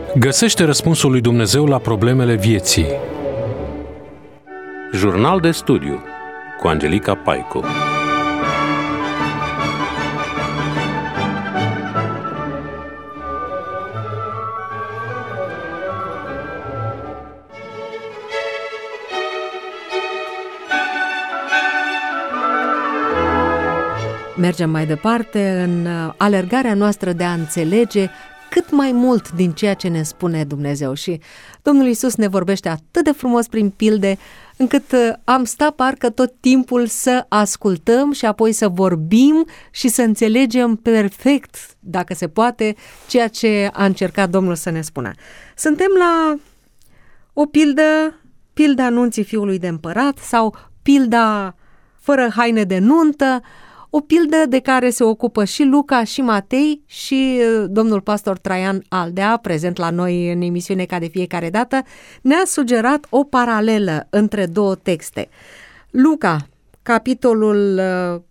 Găsește răspunsul lui Dumnezeu la problemele vieții. Jurnal de studiu cu Angelica Paicu. Mergem mai departe în alergarea noastră de a înțelege cât mai mult din ceea ce ne spune Dumnezeu. Și Domnul Iisus ne vorbește atât de frumos prin pilde, încât am stat parcă tot timpul să ascultăm și apoi să vorbim și să înțelegem perfect, dacă se poate, ceea ce a încercat Domnul să ne spună. Suntem la o pilda anunții fiului de împărat sau pilda fără haine de nuntă, o pildă de care se ocupă și Luca și Matei și domnul pastor Traian Aldea, prezent la noi în emisiune ca de fiecare dată, ne-a sugerat o paralelă între două texte. Luca, capitolul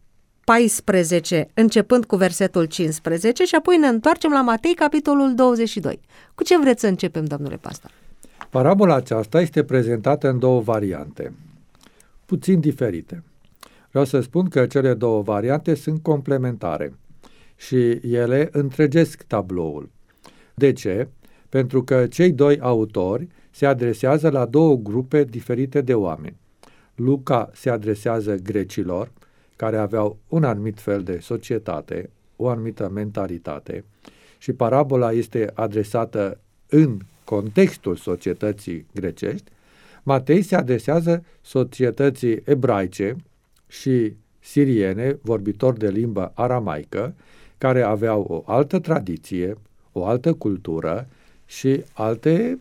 14, începând cu versetul 15 și apoi ne întoarcem la Matei, capitolul 22. Cu ce vreți să începem, domnule pastor? Parabola aceasta este prezentată în două variante, puțin diferite. Vreau să spun că cele două variante sunt complementare și ele întregesc tabloul. De ce? Pentru că cei doi autori se adresează la două grupe diferite de oameni. Luca se adresează grecilor, care aveau un anumit fel de societate, o anumită mentalitate, și parabola este adresată în contextul societății grecești. Matei se adresează societății ebraice și siriene, vorbitori de limbă aramaică, care aveau o altă tradiție, o altă cultură și alte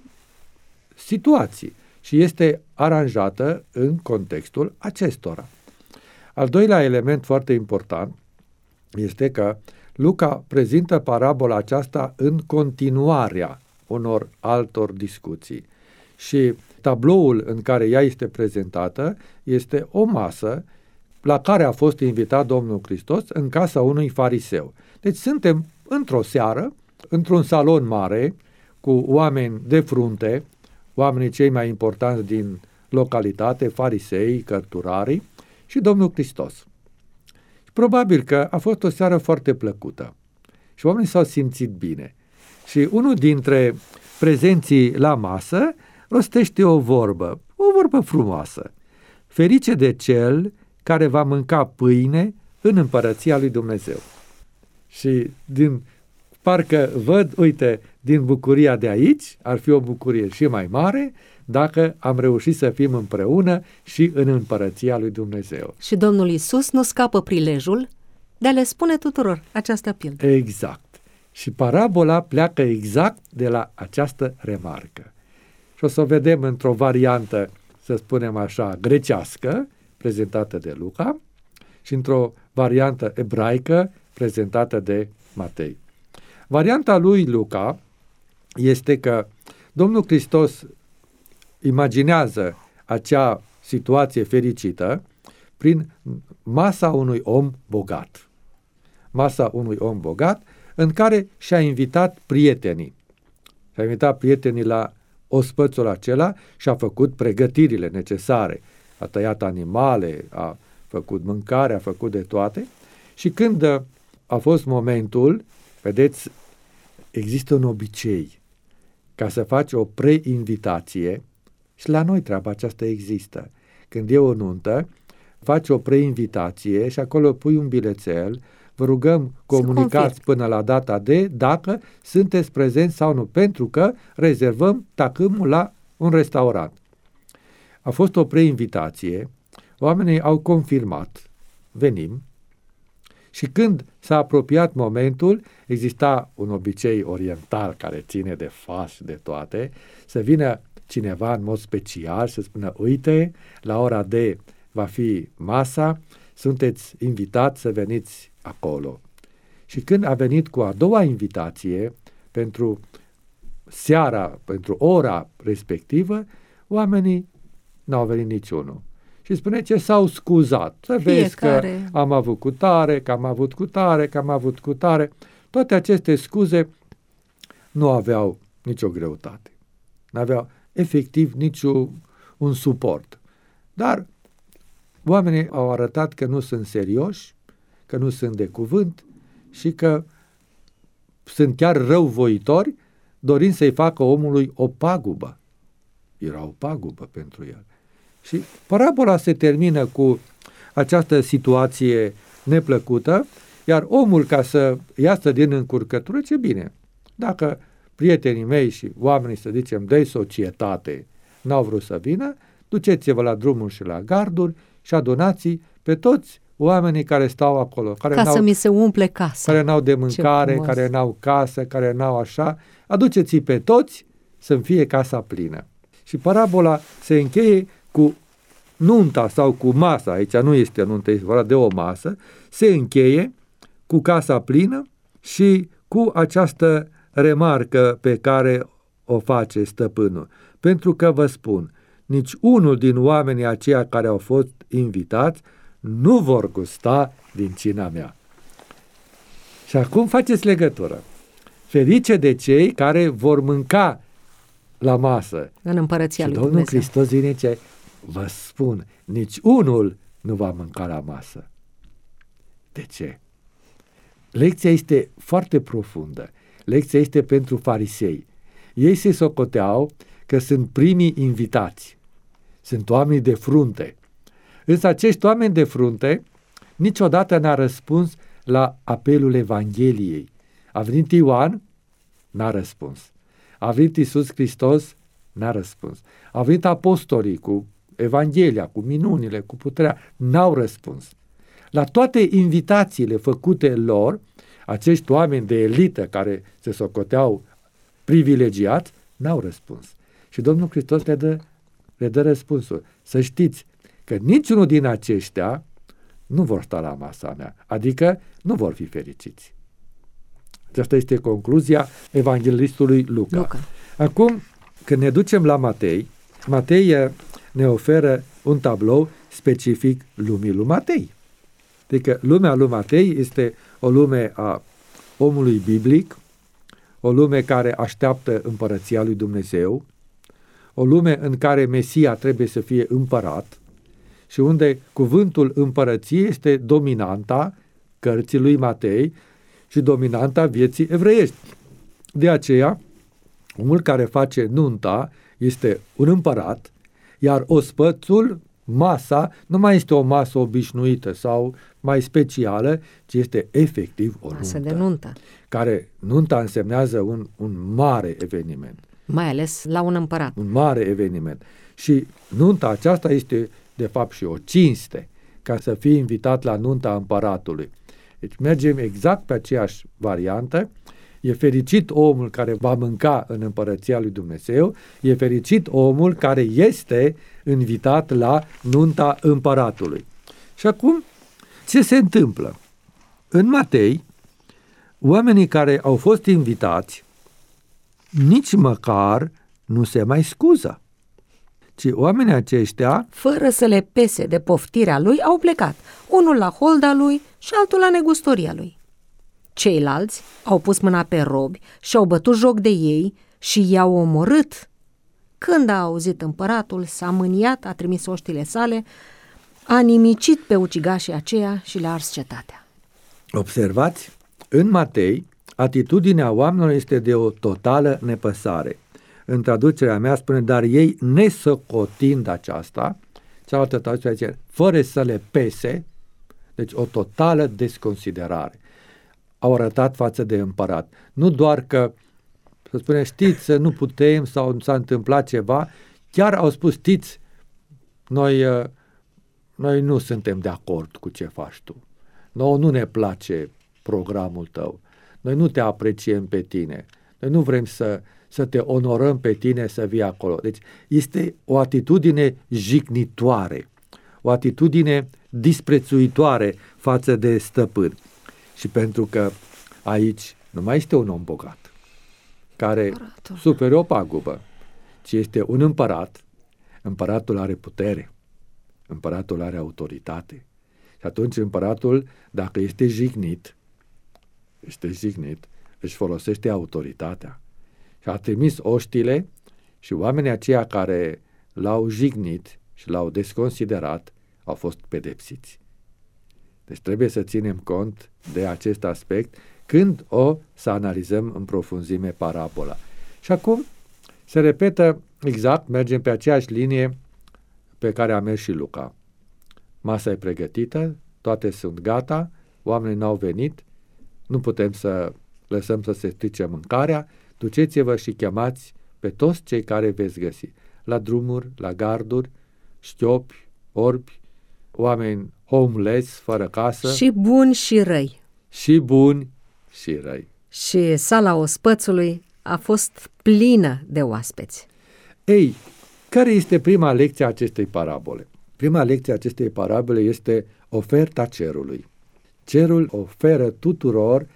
situații și este aranjată în contextul acestora. Al doilea element foarte important este că Luca prezintă parabola aceasta în continuarea unor altor discuții și tabloul în care ea este prezentată este o masă la care a fost invitat Domnul Hristos în casa unui fariseu. Deci suntem într-o seară, într-un salon mare, cu oameni de frunte, oamenii cei mai importanți din localitate, farisei, cărturarii și Domnul Hristos. Probabil că a fost o seară foarte plăcută și oamenii s-au simțit bine. Și unul dintre prezenții la masă rostește o vorbă frumoasă. Ferice de cel care va mânca pâine în împărăția lui Dumnezeu. Și parcă văd, uite, din bucuria de aici, ar fi o bucurie și mai mare dacă am reușit să fim împreună și în împărăția lui Dumnezeu. Și Domnul Iisus nu scapă prilejul de a le spune tuturor această pildă. Exact. Și parabola pleacă exact de la această remarcă. Și o să o vedem într-o variantă, să spunem așa, grecească, prezentată de Luca, și într-o variantă ebraică prezentată de Matei. Varianta lui Luca este că Domnul Hristos imaginează acea situație fericită prin masa unui om bogat. Masa unui om bogat în care și-a invitat prietenii. Și-a invitat prietenii la ospățul acela și a făcut pregătirile necesare. A tăiat animale, a făcut mâncare, a făcut de toate. Și când a fost momentul, vedeți, există un obicei ca să faci o preinvitație și la noi treaba aceasta există. Când e o nuntă, faci o preinvitație și acolo pui un bilețel, vă rugăm, comunicați până la data de dacă sunteți prezenți sau nu, pentru că rezervăm tacâmul la un restaurant. A fost o preinvitație, oamenii au confirmat, venim, și când s-a apropiat momentul, exista un obicei oriental care ține de fas și de toate, să vină cineva în mod special să spună, uite, la ora de va fi masa, sunteți invitați să veniți acolo. Și când a venit cu a doua invitație pentru seara, pentru ora respectivă, oamenii n-au venit niciunul. Și spune ce s-au scuzat. Să vezi că am avut cu tare, că am avut cu tare, că am avut cu tare. Toate aceste scuze nu aveau nicio greutate. N-aveau efectiv un suport. Dar oamenii au arătat că nu sunt serioși, că nu sunt de cuvânt și că sunt chiar răuvoitori, dorind să-i facă omului o pagubă. Era o pagubă pentru el. Și parabola se termină cu această situație neplăcută, iar omul, ca să iasă din încurcătură, ce bine, dacă prietenii mei și oamenii, să zicem, de societate n-au vrut să vină, duceți-vă la drumuri și la garduri și adunați pe toți oamenii care stau acolo, ca să mi se umple casa. Care n-au de mâncare, care n-au casă, care n-au așa, aduceți-i pe toți să-mi fie casa plină. Și parabola se încheie cu nunta sau cu masa, aici nu este nuntă, este vorba de o masă, se încheie cu casa plină și cu această remarcă pe care o face stăpânul. Pentru că vă spun, nici unul din oamenii aceia care au fost invitați nu vor gusta din cina mea. Și acum faceți legătură. Ferice de cei care vor mânca la masă. În împărăția lui Domnul Dumnezeu. Hristos vine ce? Vă spun, nici unul nu va mânca la masă. De ce? Lecția este foarte profundă. Lecția este pentru farisei. Ei se socoteau că sunt primii invitați. Sunt oameni de frunte. Însă acești oameni de frunte niciodată n-a răspuns la apelul Evangheliei. A venit Ioan, n-a răspuns. A venit Iisus Hristos, n-a răspuns. A venit apostolii cu Evanghelia, cu minunile, cu puterea, n-au răspuns. La toate invitațiile făcute lor, acești oameni de elită care se socoteau privilegiați, n-au răspuns. Și Domnul Hristos le dă răspunsul. Să știți că niciunul din aceștia nu vor sta la masa mea, adică nu vor fi fericiți. Aceasta este concluzia evanghelistului Luca. Acum, când ne ducem la Matei, Matei ne oferă un tablou specific lumii lui Matei. Adică lumea lui Matei este o lume a omului biblic, o lume care așteaptă împărăția lui Dumnezeu, o lume în care Mesia trebuie să fie împărat și unde cuvântul împărăție este dominanta cărții lui Matei și dominanta vieții evreiești. De aceea, omul care face nunta este un împărat, iar ospățul, masa, nu mai este o masă obișnuită sau mai specială, ci este efectiv o masă de nuntă. Care nunta însemnează un mare eveniment. Mai ales la un împărat. Un mare eveniment. Și nunta aceasta este de fapt și o cinste, ca să fii invitat la nunta împăratului. Deci mergem exact pe aceeași variantă. E fericit omul care va mânca în împărăția lui Dumnezeu, e fericit omul care este invitat la nunta împăratului. Și acum, ce se întâmplă? În Matei, oamenii care au fost invitați nici măcar nu se mai scuză, ci oamenii aceștia, fără să le pese de poftirea lui, au plecat, unul la holda lui și altul la negustoria lui. Ceilalți au pus mâna pe robi și au bătut joc de ei și i-au omorât. Când a auzit împăratul, s-a mâniat, a trimis oștile sale, a nimicit pe ucigașii aceia și le-a ars cetatea. Observați, în Matei, atitudinea oamenilor este de o totală nepăsare. În traducerea mea spune, dar ei nesocotind aceasta, cealaltă traducere zice, fără să le pese, deci o totală desconsiderare. Au arătat față de împărat. Nu doar că, să spune, știți, nu putem sau s-a întâmplat ceva, chiar au spus, știți, noi nu suntem de acord cu ce faci tu. Nouă nu ne place programul tău. Noi nu te apreciem pe tine. Noi nu vrem să te onorăm pe tine să vii acolo. Deci este o atitudine jignitoare, o atitudine disprețuitoare față de stăpân. Și pentru că aici nu mai este un om bogat care sufere o pagubă, ci este un împărat. Împăratul are putere, împăratul are autoritate. Și atunci împăratul, dacă este jignit, își folosește autoritatea Și a trimis oștile și oamenii aceia care l-au jignit și l-au desconsiderat au fost pedepsiți. Deci trebuie să ținem cont de acest aspect când să analizăm în profunzime parabola. Și acum se repetă exact, mergem pe aceeași linie pe care a mers și Luca. Masa e pregătită, toate sunt gata, oamenii n-au venit, nu putem să lăsăm să se strice mâncarea, duceți-vă și chemați pe toți cei care veți găsi, la drumuri, la garduri, șchiopi, orbi, oameni homeless, fără casă. Și buni și răi. Și buni și răi. Și sala ospățului a fost plină de oaspeți. Ei, care este prima lecție a acestei parabole? Prima lecție a acestei parabole este oferta cerului. Cerul oferă tuturor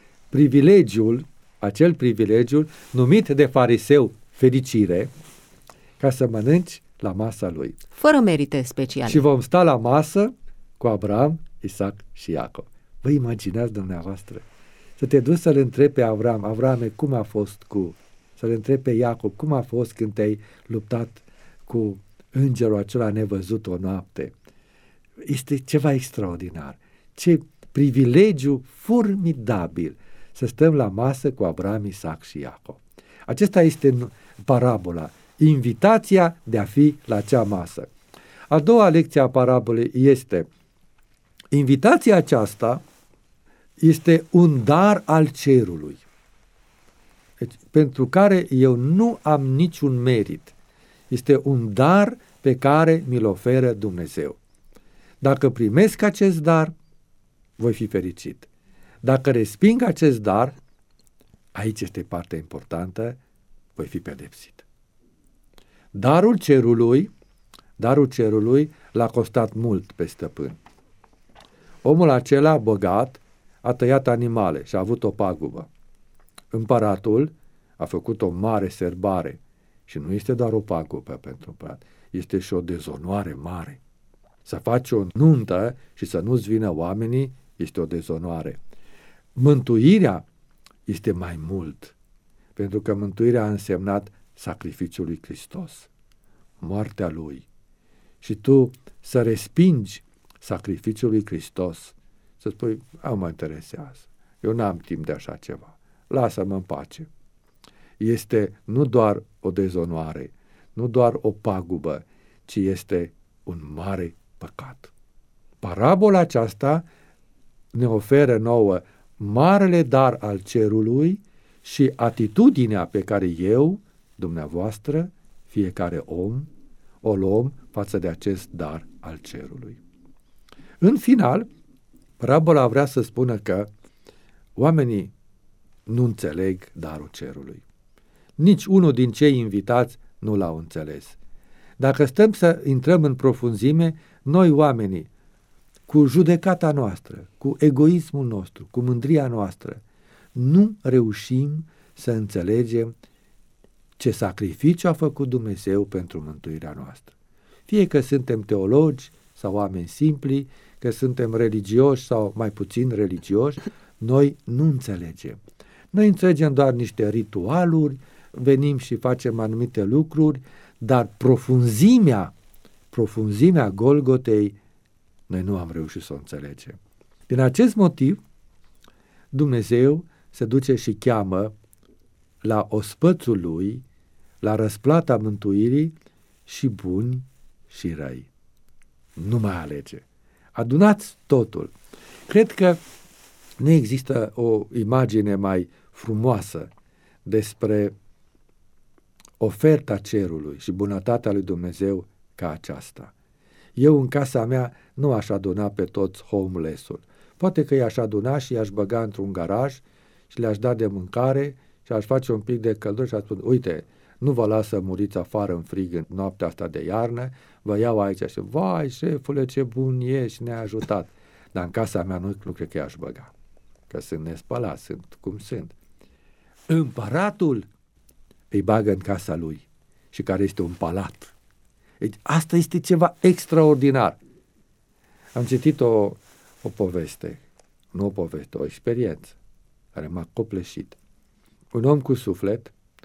acel privilegiu numit de fariseu fericire, ca să mănânci la masa lui. Fără merite speciale. Și vom sta la masă cu Avram, Isaac și Iacov. Vă imaginați dumneavoastră să te duci să-l întrebi pe Avram, Avrame, cum a fost să-l întrebi pe Iacov, cum a fost când te-ai luptat cu îngerul acela nevăzut o noapte. Este ceva extraordinar. Ce privilegiu formidabil să stăm la masă cu Avram, Isaac și Iacov. Acesta este parabola, invitația de a fi la acea masă. A doua lecție a parabolei este: invitația aceasta este un dar al cerului, deci, pentru care eu nu am niciun merit. Este un dar pe care mi-l oferă Dumnezeu. Dacă primesc acest dar, voi fi fericit. Dacă resping acest dar, aici este partea importantă, voi fi pedepsit. Darul cerului l-a costat mult pe stăpân. Omul acela bogat a tăiat animale și a avut o pagubă. Împăratul a făcut o mare serbare și nu este doar o pagubă pentru împărat, este și o dezonoare mare. Să faci o nuntă și să nu-ți vină oamenii este o dezonoare. Mântuirea este mai mult, pentru că mântuirea a însemnat sacrificiul lui Hristos, moartea lui. Și tu să respingi sacrificiul lui Hristos, să spui, nu mă interesează, eu n-am timp de așa ceva, lasă-mă în pace. Este nu doar o dezonoare, nu doar o pagubă, ci este un mare păcat. Parabola aceasta ne oferă nouă marele dar al cerului și atitudinea pe care eu, dumneavoastră, fiecare om, o luăm față de acest dar al cerului. În final, parabola vrea să spună că oamenii nu înțeleg darul cerului. Nici unul din cei invitați nu l-au înțeles. Dacă stăm să intrăm în profunzime, noi oamenii, cu judecata noastră, cu egoismul nostru, cu mândria noastră, nu reușim să înțelegem ce sacrificiu a făcut Dumnezeu pentru mântuirea noastră. Fie că suntem teologi sau oameni simpli, că suntem religioși sau mai puțin religioși, noi nu înțelegem. Noi înțelegem doar niște ritualuri, venim și facem anumite lucruri, dar profunzimea Golgotei, noi nu am reușit să o înțelegem. Din acest motiv, Dumnezeu se duce și cheamă la ospățul lui, la răsplata mântuirii, și buni și răi. Nu mai alege. Adunați totul. Cred că nu există o imagine mai frumoasă despre oferta cerului și bunătatea lui Dumnezeu ca aceasta. Eu în casa mea nu aș aduna pe toți homeless-ul. Poate că i-aș aduna și i-aș băga într-un garaj și le-aș da de mâncare și aș face un pic de căldură și aș spune, uite, nu vă las să muriți afară în frig în noaptea asta de iarnă, vă iau aici și vai, șefule, ce bun ești, ne-ai ajutat. Dar în casa mea nu cred că i-aș băga, că sunt nespălați, sunt cum sunt. Împăratul îi bagă în casa lui și care este un palat. Deci, asta este ceva extraordinar. Am citit o poveste, nu o poveste, o experiență care m-a copleșit. Un om cu suflet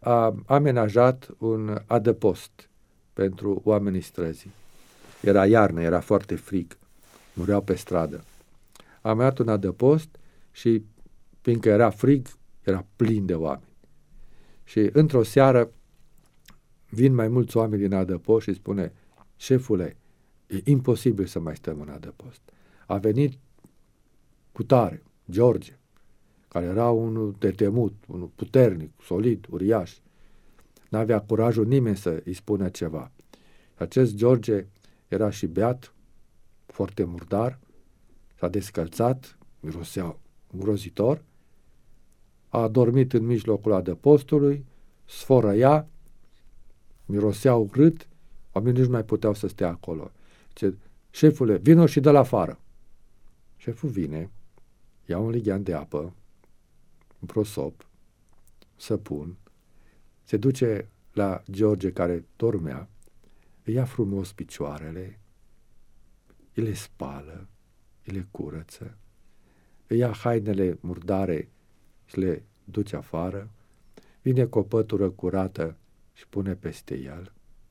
a amenajat un adăpost pentru oamenii străzii. Era iarnă, era foarte frig, mureau pe stradă. A amenajat un adăpost și, fiindcă era frig, era plin de oameni. Și într-o seară vin mai mulți oameni din adăpost și spune: șefule, e imposibil să mai stăm în adăpost. A venit cutare, George, care era unul de temut, unul puternic, solid, uriaș. N-avea curajul nimeni să îi spună ceva. Acest George era și beat, foarte murdar, s-a descălțat, mirosea îngrozitor, a adormit în mijlocul adăpostului, sfărăia, mirosea urât, oamenii nici nu mai puteau să stea acolo. Zice: șefule, vino și dă-l afară. Șeful vine, ia un lighean de apă, un prosop, săpun, se duce la George care dormea, îi ia frumos picioarele, îi le spală, îi le curăță, îi ia hainele murdare și le duce afară, vine cu o pătură curată și pune peste el.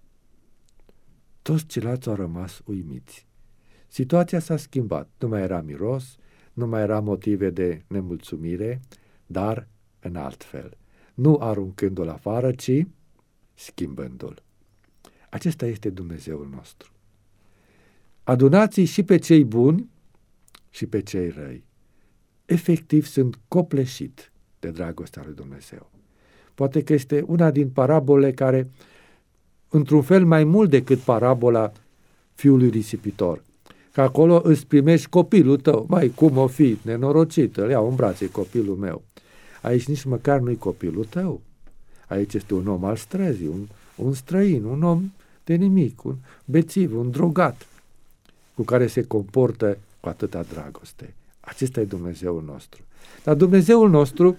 Toți ceilalți au rămas uimiți. Situația s-a schimbat, nu mai era miros, nu mai era motive de nemulțumire, dar în alt fel. Nu aruncându-l afară, ci schimbându-l. Acesta este Dumnezeul nostru. Adunați și pe cei buni și pe cei răi. Efectiv sunt copleșit de dragostea lui Dumnezeu. Poate că este una din parabole care, într-un fel mai mult decât parabola fiului risipitor, că acolo îți primești copilul tău, mai cum o fi nenorocit, îl iau în brațe copilul meu. Aici nici măcar nu-i copilul tău. Aici este un om al străzii, un străin, un om de nimic, un bețiv, un drogat, cu care se comportă cu atâta dragoste. Acesta e Dumnezeul nostru. Dar Dumnezeul nostru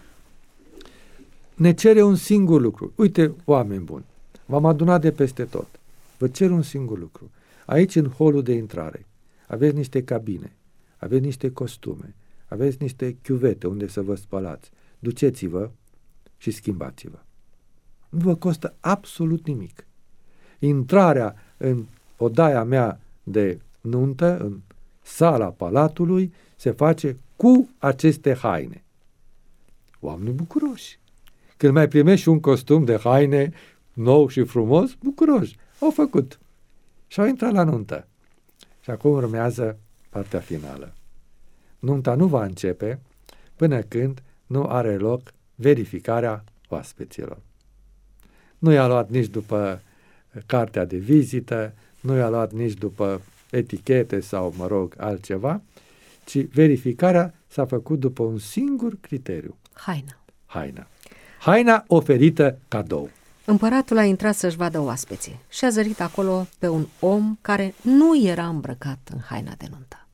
ne cere un singur lucru. Uite, oameni buni, v-am adunat de peste tot. Vă cer un singur lucru. Aici, în holul de intrare, aveți niște cabine, aveți niște costume, aveți niște chiuvete unde să vă spălați. Duceți-vă și schimbați-vă. Nu vă costă absolut nimic. Intrarea în odaia mea de nuntă, în sala palatului, se face cu aceste haine. Oamenii bucuroși. Când mai primești un costum de haine nou și frumos, bucuroși. Au făcut. Și au intrat la nuntă. Și acum urmează partea finală. Nunta nu va începe până când nu are loc verificarea oaspeților. Nu i-a luat nici după cartea de vizită, nu i-a luat nici după etichete sau, altceva, ci verificarea s-a făcut după un singur criteriu. Haina. Haina oferită cadou. Împăratul a intrat să-și vadă oaspeții și a zărit acolo pe un om care nu era îmbrăcat în haina de nuntă.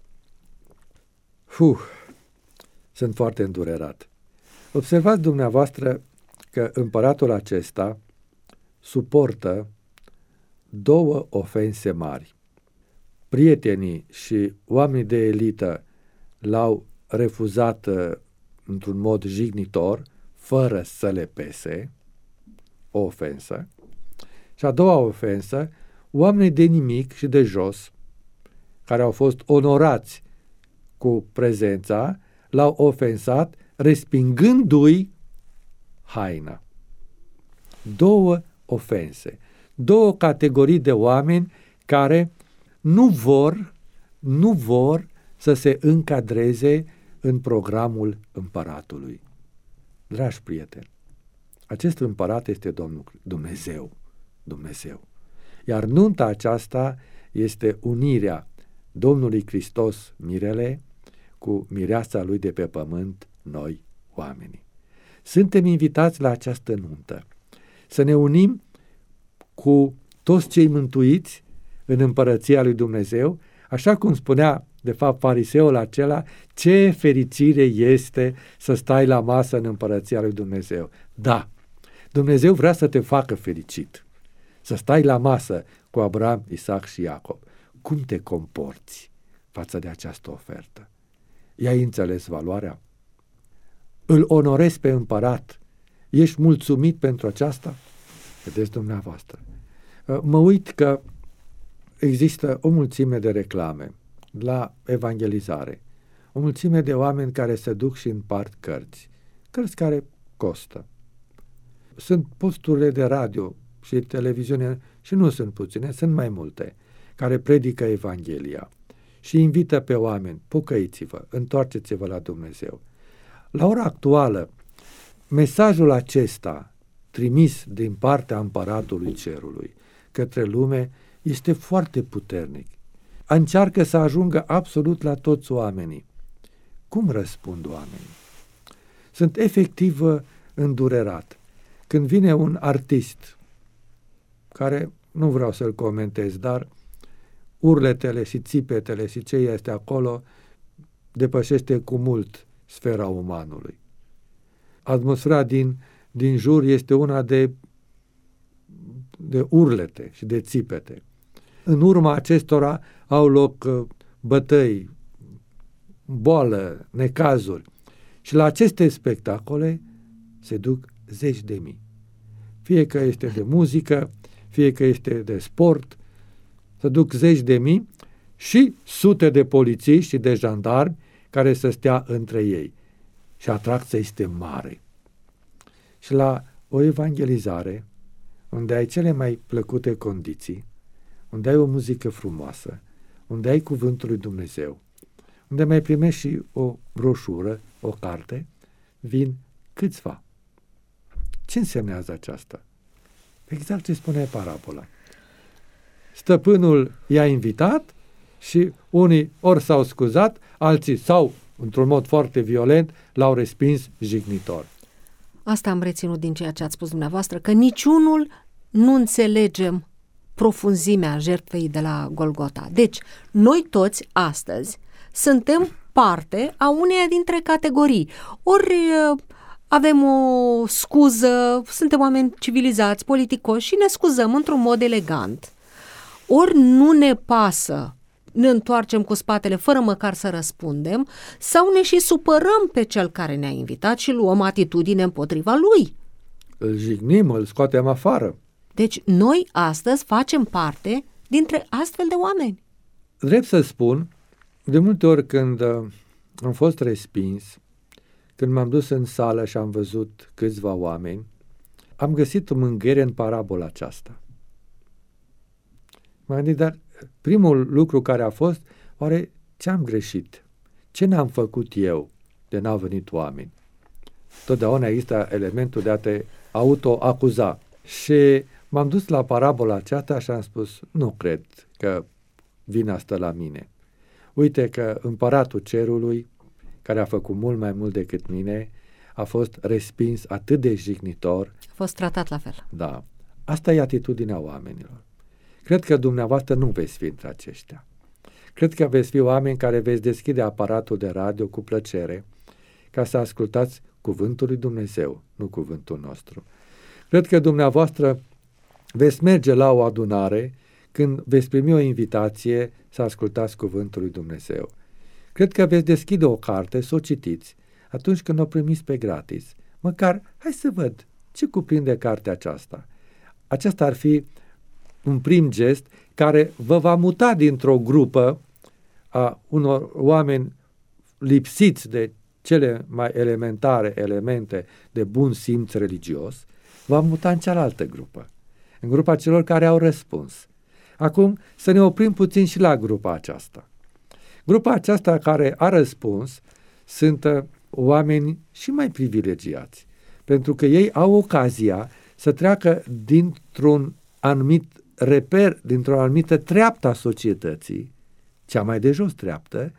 Sunt foarte îndurerat. Observați dumneavoastră că împăratul acesta suportă două ofense mari. Prietenii și oamenii de elită l-au refuzat într-un mod jignitor, fără să le pese, o ofensă. Și a doua ofensă, oamenii de nimic și de jos, care au fost onorați cu prezența, l-au ofensat, respingându-i haina. Două ofense, două categorii de oameni care nu vor să se încadreze în programul împăratului. Dragi prieteni, acest împărat este Dumnezeu. Iar nunta aceasta este unirea Domnului Hristos, mirele, cu mireasa lui de pe pământ, noi, oamenii. Suntem invitați la această nuntă, să ne unim cu toți cei mântuiți în împărăția lui Dumnezeu, așa cum spunea, de fapt, fariseul acela, ce fericire este să stai la masă în împărăția lui Dumnezeu. Da, Dumnezeu vrea să te facă fericit, să stai la masă cu Abraham, Isaac și Iacob. Cum te comporți față de această I-ai înțeles valoarea? Îl onorezi pe împărat Ești mulțumit pentru aceasta? Vedeți dumneavoastră. Mă uit că există o mulțime de reclame la evangelizare, o mulțime de oameni care se duc și împart cărți care costă. Sunt posturile de radio și televiziune, și nu sunt puține, sunt mai multe, care predică Evanghelia și invită pe oameni: pocăiți-vă, întoarceți-vă la Dumnezeu. La ora actuală, mesajul acesta trimis din partea Împăratului Cerului către lume este foarte puternic. Încearcă să ajungă absolut la toți oamenii. Cum răspund oamenii? Sunt efectiv îndurerat. Când vine un artist, care nu vreau să-l comentez, dar urletele și țipetele și ce este acolo depășește cu mult sfera umanului. Atmosfera din jur este una de urlete și de țipete. În urma acestora au loc bătăi, boală, necazuri. Și la aceste spectacole se duc zeci de mii. Fie că este de muzică, fie că este de sport, se duc zeci de mii și sute de polițiști și de jandarmi care să stea între ei. Și atracția este mare. Și la o evangelizare, unde ai cele mai plăcute condiții, unde ai o muzică frumoasă, unde ai cuvântul lui Dumnezeu, unde mai primești și o broșură, o carte, vin câțiva. Ce însemnează aceasta? Exact ce spune parabola. Stăpânul i-a invitat și unii ori s-au scuzat, alții sau, într-un mod foarte violent, l-au respins jignitor. Asta am reținut din ceea ce ați spus dumneavoastră, că niciunul nu înțelegem profunzimea jertfei de la Golgota. Deci, noi toți astăzi suntem parte a uneia dintre categorii. Ori avem o scuză, suntem oameni civilizați, politicoși și ne scuzăm într-un mod elegant. Ori nu ne pasă, ne întoarcem cu spatele fără măcar să răspundem, sau ne și supărăm pe cel care ne-a invitat și luăm atitudine împotriva lui. Îl jignim, îl scoatem afară. Deci noi astăzi facem parte dintre astfel de oameni. Drept să spun, de multe ori când am fost respins, când m-am dus în sală și am văzut câțiva oameni, am găsit o mângâiere în parabola aceasta. M-am gândit, dar primul lucru care a fost, oare ce am greșit? Ce n-am făcut eu de n-au venit oameni? Totdeauna există elementul de a te autoacuza. Și m-am dus la parabola aceasta și am spus, nu cred că vina stă la mine. Uite că Împăratul Cerului, care a făcut mult mai mult decât mine, a fost respins atât de jignitor. A fost tratat la fel. Da. Asta e atitudinea oamenilor. Cred că dumneavoastră nu veți fi între aceștia. Cred că veți fi oameni care veți deschide aparatul de radio cu plăcere ca să ascultați cuvântul lui Dumnezeu, nu cuvântul nostru. Cred că dumneavoastră veți merge la o adunare când veți primi o invitație să ascultați cuvântul lui Dumnezeu. Cred că veți deschide o carte să o citiți atunci când o primiți pe gratis. Măcar, hai să văd ce cuprinde cartea aceasta. Aceasta ar fi un prim gest care vă va muta dintr-o grupă a unor oameni lipsiți de cele mai elementare elemente de bun simț religios, va muta în cealaltă grupă, în grupa celor care au răspuns. Acum să ne oprim puțin și la grupa aceasta. Grupa aceasta care a răspuns sunt oameni și mai privilegiați, pentru că ei au ocazia să treacă dintr-un anumit reper, dintr-o anumită treaptă a societății, cea mai de jos treaptă,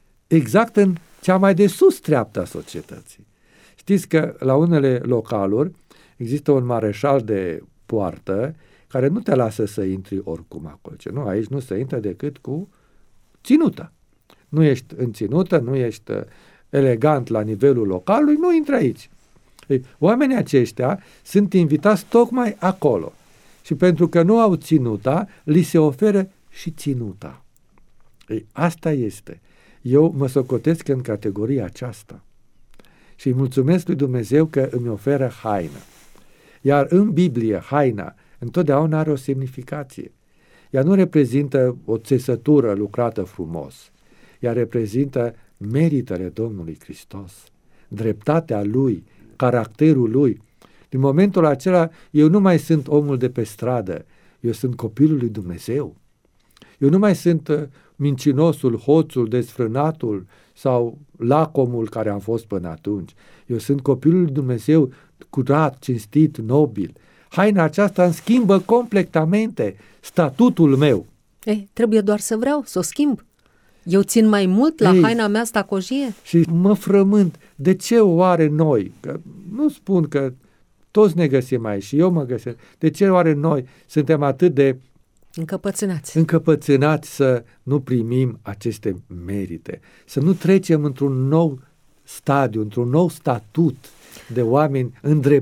exact în cea mai de sus treaptă a societății. Știți că la unele localuri există un mareșal de poartă care nu te lasă să intri oricum acolo. Nu, aici nu se intră decât cu ținută. Nu ești în ținută, nu ești elegant la nivelul localului, nu intri aici. Ei, oamenii aceștia sunt invitați tocmai acolo. Și pentru că nu au ținuta, li se oferă și ținuta. Ei, asta este. Eu mă socotesc în categoria aceasta. și îi mulțumesc lui Dumnezeu că îmi oferă haină. Iar în Biblie, haina întotdeauna are o semnificație. Ea nu reprezintă o țesătură lucrată frumos. Ea reprezintă meritele Domnului Hristos, dreptatea Lui, caracterul Lui. Din momentul acela, eu nu mai sunt omul de pe stradă, eu sunt copilul lui Dumnezeu. Eu nu mai sunt mincinosul, hoțul, desfrânatul sau lacomul care am fost până atunci. Eu sunt copilul lui Dumnezeu, curat, cinstit, nobil. Haina aceasta îmi schimbă completamente statutul meu. Trebuie doar să vreau, să o schimb. Eu țin mai mult la haina mea stacojie? Și mă frământ. De ce oare noi, că nu spun că toți ne găsim aici și eu mă găsesc, de ce oare noi suntem atât de încăpățânați să nu primim aceste merite, să nu trecem într-un nou stadiu, într-un nou statut de oameni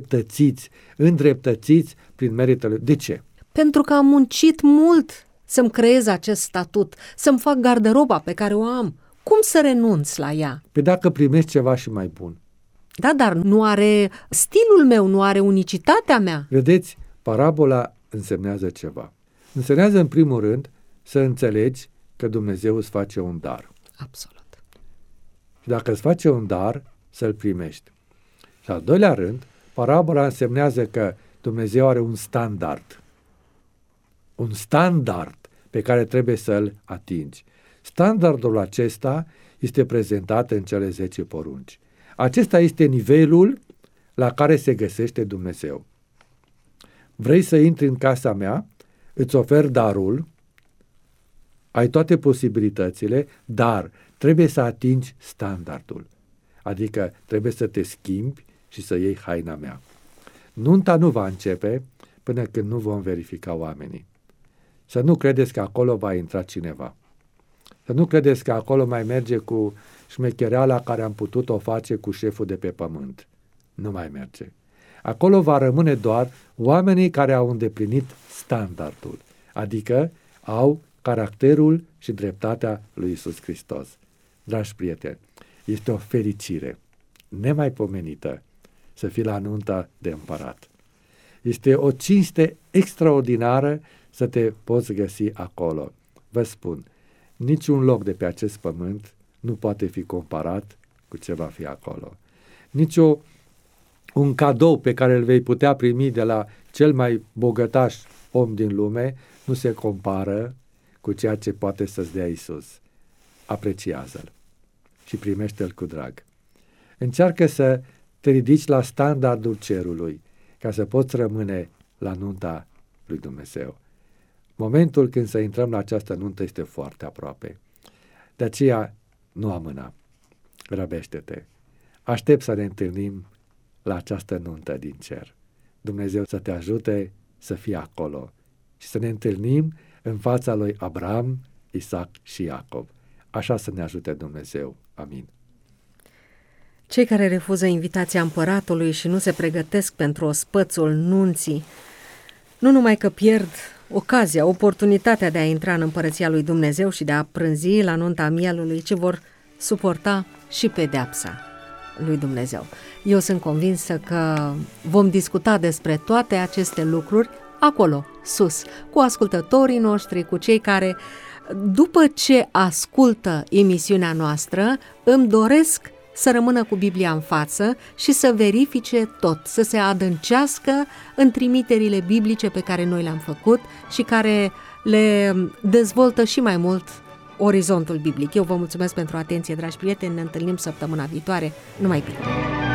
îndreptățiți prin meritele. De ce? Pentru că am muncit mult să-mi creez acest statut, să-mi fac garderoba pe care o am. Cum să renunț la ea? Pe dacă primești ceva și mai bun. Da, dar nu are stilul meu, nu are unicitatea mea. Vedeți, parabola însemnează ceva. Însemnează în primul rând să înțelegi că Dumnezeu îți face un dar. Absolut. Și dacă îți face un dar, să-l primești. Și al doilea rând, parabola însemnează că Dumnezeu are un standard. Un standard pe care trebuie să-l atingi. Standardul acesta este prezentat în cele 10 porunci. Acesta este nivelul la care se găsește Dumnezeu. Vrei să intri în casa mea, îți ofer darul, ai toate posibilitățile, dar trebuie să atingi standardul. Adică trebuie să te schimbi și să iei haina mea. Nunta nu va începe până când nu vom verifica oamenii. Să nu credeți că acolo va intra cineva. Să nu credeți că acolo mai merge cu șmechereala care am putut o face cu șeful de pe pământ. Nu mai merge. Acolo va rămâne doar oamenii care au îndeplinit standardul, adică au caracterul și dreptatea lui Iisus Hristos. Dragi prieteni, este o fericire nemaipomenită să fii la nunta de împărat. Este o cinste extraordinară să te poți găsi acolo. Vă spun, niciun loc de pe acest pământ nu poate fi comparat cu ce va fi acolo. Un cadou pe care îl vei putea primi de la cel mai bogătaș om din lume nu se compară cu ceea ce poate să-ți dea Iisus. Apreciază-l și primește-l cu drag. Încearcă să te ridici la standardul cerului ca să poți rămâne la nunta lui Dumnezeu. Momentul când să intrăm la această nuntă este foarte aproape. De aceea nu amâna. Grăbește-te. Aștept să ne întâlnim la această nuntă din cer. Dumnezeu să te ajute să fii acolo și să ne întâlnim în fața lui Abraham, Isaac și Iacov. Așa să ne ajute Dumnezeu. Amin. Cei care refuză invitația împăratului și nu se pregătesc pentru ospățul nunții, nu numai că pierd ocazia, oportunitatea de a intra în împărăția lui Dumnezeu și de a prânzi la nunta mielului, ci vor suporta și pedeapsa lui Dumnezeu. Eu sunt convinsă că vom discuta despre toate aceste lucruri acolo, sus, cu ascultătorii noștri, cu cei care, după ce ascultă emisiunea noastră, îmi doresc să rămână cu Biblia în față și să verifice tot, să se adâncească în trimiterile biblice pe care noi le-am făcut și care le dezvoltă și mai mult orizontul biblic. Eu vă mulțumesc pentru atenție, dragi prieteni, ne întâlnim săptămâna viitoare. Numai bine!